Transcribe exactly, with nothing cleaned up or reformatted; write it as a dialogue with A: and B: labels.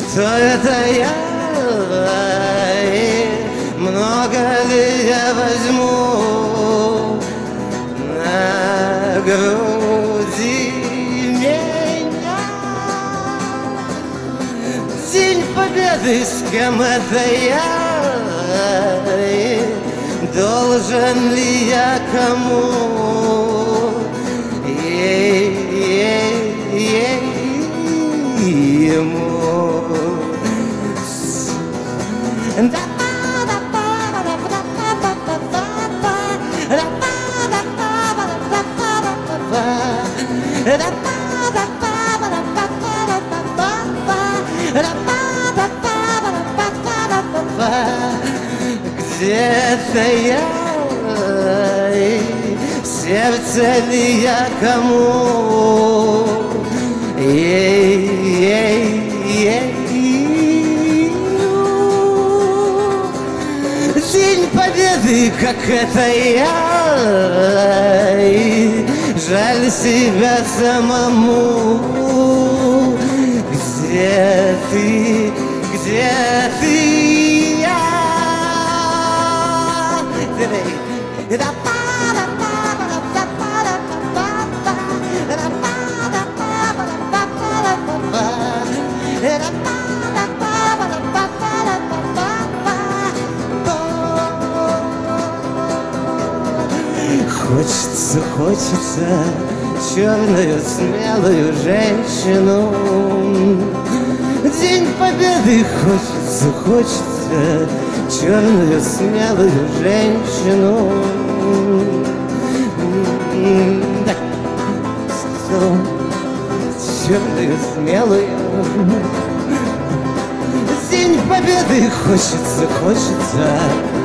A: что это я, и много ли я возьму на груди меня. День Победы, с кем это я, и должен ли я кому? Ей, ей, ей, ему. Где-то я, и сердце ли я кому? Ей, ей, ей. День Победы, как это я, и жаль себя самому. Где ты, где ты, я? Хочется, хочется черную смелую женщину. День Победы, хочется, хочется черную смелую женщину. Да, черную смелую. День Победы, хочется, хочется